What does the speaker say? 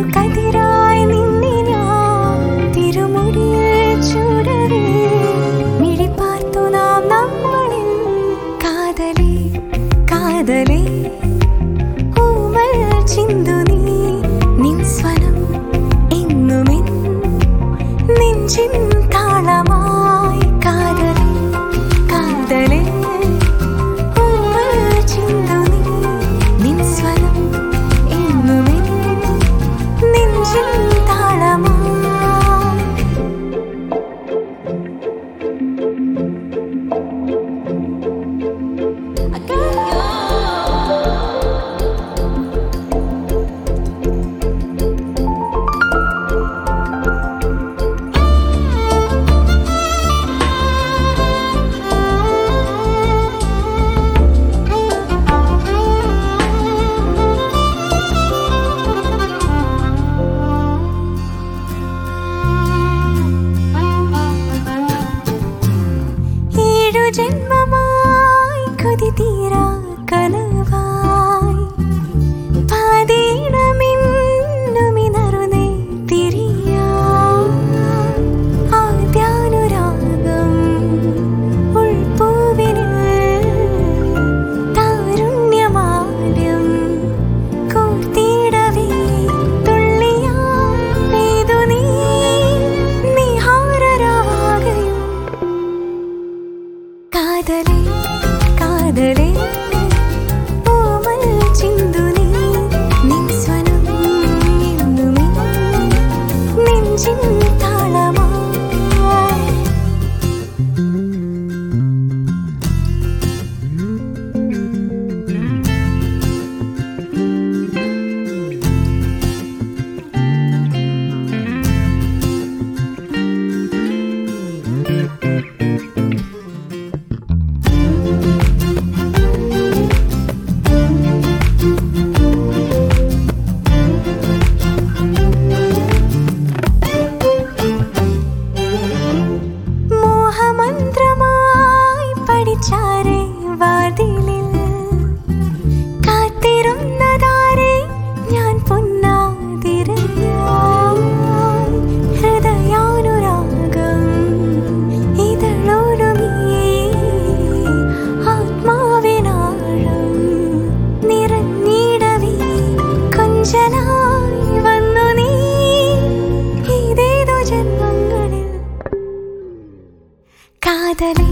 കതിരായി നിന്നെ ഞാൻ തിരുമുടിയിൽ ചൂടവേ മിഴിപ്പാർത്തു നാം നമ്മളിൽ കാതലേ കാതലേ ഊമൽ ചിന്തു നീ നിൻ സ്വനം എന്നുമെൻ നെഞ്ചിൻ താളമായി കാതലേ കാതലേ ഊമൽ ചിന്തു നീ നിൻ സ്വനം എന്നുമെൻ നെഞ്ചിൻ താളമായി ജന്മമായി കൊതി തീരാ കനവായി പാതീടമിന്നുമിനറുന്നേ തിരിയാം ആദ്യാനുരാഗം ഉൾപ്പൂവിനിൽ താരുണ്യമാല്യം കോർത്തിടവേ തുള്ളിയാ പെയ്തു നീ നിഹാരരാവാകയും കാതലേ കാതലേ ഓമൽ ചിന്തു നീ നിൻ സ്വനം എന്നുമേ നെഞ്ചിൻ താളമായി മോഹമന്ത്രമായി പഠിച്ചാരേ വാതിലിൽ കാത്തിരുന്നതാരേ ഞാൻ പൊന്നാതിരയായി ഹൃദയാനുരാഗം ഇതളോടുമീ ആത്മാവിനാഴം നിറഞ്ഞിടവേ കൊഞ്ചലായി വന്നു നീ ഇതേതോ ജന്മങ്ങളിൽ കാതലേ